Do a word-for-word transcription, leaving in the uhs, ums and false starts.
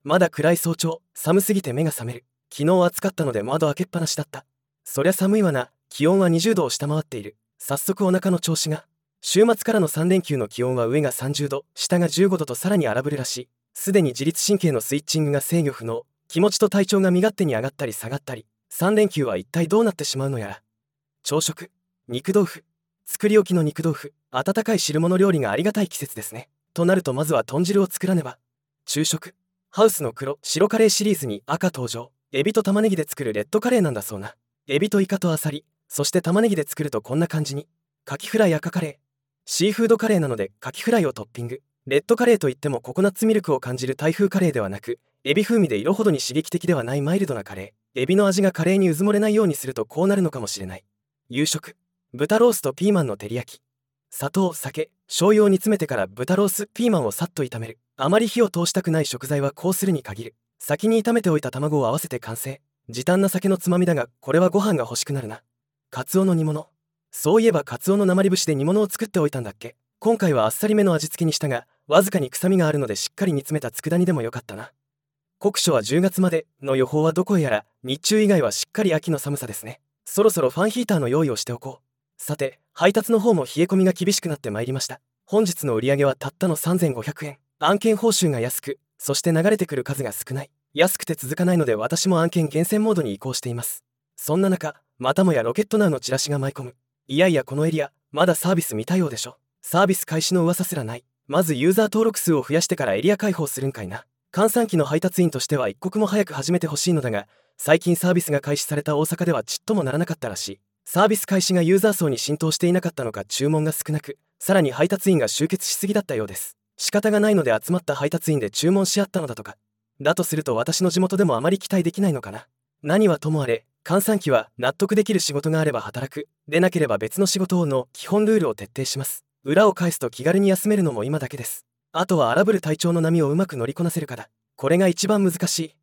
まだ暗い早朝、寒すぎて目が覚める。昨日暑かったので窓開けっぱなしだった。そりゃ寒いわな。気温はにじゅうどを下回っている。早速お腹の調子が。週末からのさん連休の気温は上がさんじゅうど、下がじゅうごどとさらに荒ぶるらしい。すでに自律神経のスイッチングが制御不能。気持ちと体調が身勝手に上がったり下がったり。さん連休は一体どうなってしまうのやら。朝食、肉豆腐。作り置きの肉豆腐。温かい汁物料理がありがたい季節ですね。となるとまずは豚汁を作らねば。昼食、ハウスの黒白カレーシリーズに赤登場。エビと玉ねぎで作るレッドカレーなんだそうな。エビとイカとアサリ、そして玉ねぎで作るとこんな感じに。カキフライ赤カレー。シーフードカレーなのでカキフライをトッピング。レッドカレーといってもココナッツミルクを感じるタイ風カレーではなく、エビ風味で色ほどに刺激的ではないマイルドなカレー。エビの味がカレーにうずもれないようにするとこうなるのかもしれない。夕食、豚ロースとピーマンの照り焼き。砂糖、酒、醤油を煮詰めてから豚ロース、ピーマンをさっと炒める。あまり火を通したくない食材はこうするに限る。先に炒めておいた卵を合わせて完成。時短な酒のつまみだが、これはご飯が欲しくなるな。カツオの煮物。そういえばカツオの生節で煮物を作っておいたんだっけ。今回はあっさりめの味付けにしたが、わずかに臭みがあるのでしっかり煮詰めた佃煮でもよかったな。酷暑はじゅうがつまでの予報はどこへやら、日中以外はしっかり秋の寒さですね。そろそろファンヒーターの用意をしておこう。さて、配達の方も冷え込みが厳しくなってまいりました。本日の売り上げはたったのさんぜんごひゃくえん。案件報酬が安く、そして流れてくる数が少ない。安くて続かないので私も案件厳選モードに移行しています。そんな中、またもやロケットナウのチラシが舞い込む。いやいやこのエリア、まだサービス未対応でしょ。サービス開始の噂すらない。まずユーザー登録数を増やしてからエリア開放するんかいな。閑散期の配達員としては一刻も早く始めてほしいのだが、最近サービスが開始された大阪ではちっともならなかったらしい。サービス開始がユーザー層に浸透していなかったのか注文が少なく、さらに配達員が集結しすぎだったようです。仕方がないので集まった配達員で注文し合ったのだとか。だとすると私の地元でもあまり期待できないのかな。何はともあれ、閑散期は納得できる仕事があれば働く、でなければ別の仕事をの基本ルールを徹底します。裏を返すと気軽に休めるのも今だけです。あとは荒ぶる体調の波をうまく乗りこなせるかだ。これが一番難しい。